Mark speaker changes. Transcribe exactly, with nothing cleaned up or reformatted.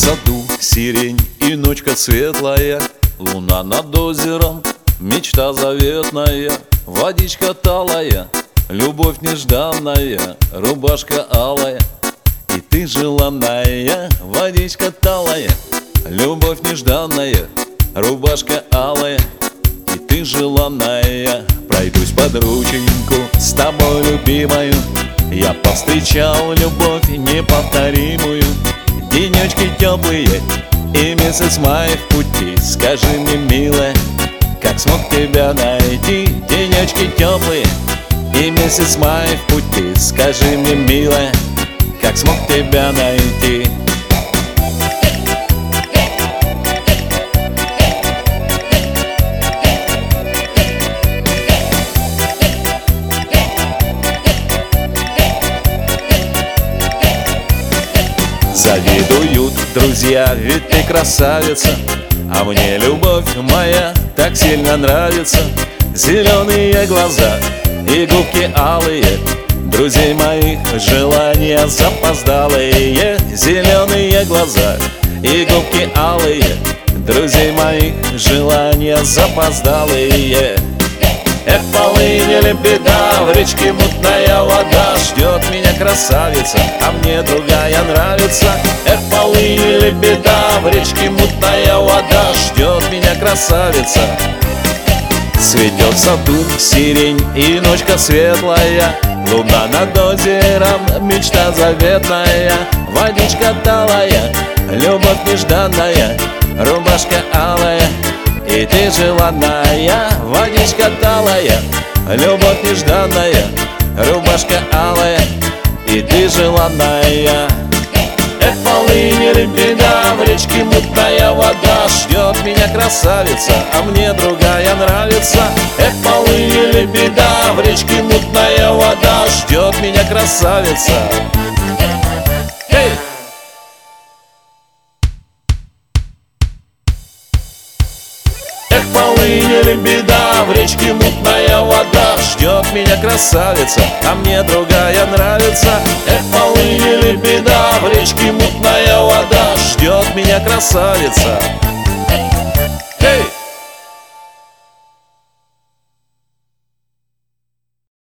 Speaker 1: саду сирень и ночка светлая, луна над озером, мечта заветная, водичка талая, любовь нежданная, рубашка алая, и ты желанная. Водичка талая, любовь нежданная, рубашка алая, и ты желанная. Пройдусь под рученьку с тобой, любимою, я повстречал любовь неповторимую. Денечки теплые и месяц май в пути. Скажи мне, милая, как смог тебя найти? Денечки теплые и месяц май в пути. Скажи мне, милая, как смог тебя найти? Завидуют друзья, ведь ты красавица, а мне любовь моя так сильно нравится. Зеленые глаза и губки алые, друзей моих желания запоздалые. Зеленые глаза и губки алые, друзей моих желания запоздалые. Эх, полыни лебеда, в речке мутная вода, ждет меня красавица, а мне другая нравится. Эх, полыни лебеда, в речке мутная вода, ждет меня красавица. Цветет в саду сирень и ночка светлая, луна над озером, мечта заветная. Водичка талая, любовь нежданная, рубашка алая, и ты желанная. Водичка талая, любовь нежданная, рубашка алая, и ты желанная. Эх, полыни лебеда, в речке мутная вода, ждет меня красавица, а мне другая нравится. Эх, полыни лебеда, в речке мутная вода, ждет меня красавица. Эй! Эх, полыни лебеда, в речке мутная вода, ждет меня красавица, а мне другая нравится. Эх, полыни лебеда, в речке мутная вода, ждет меня красавица.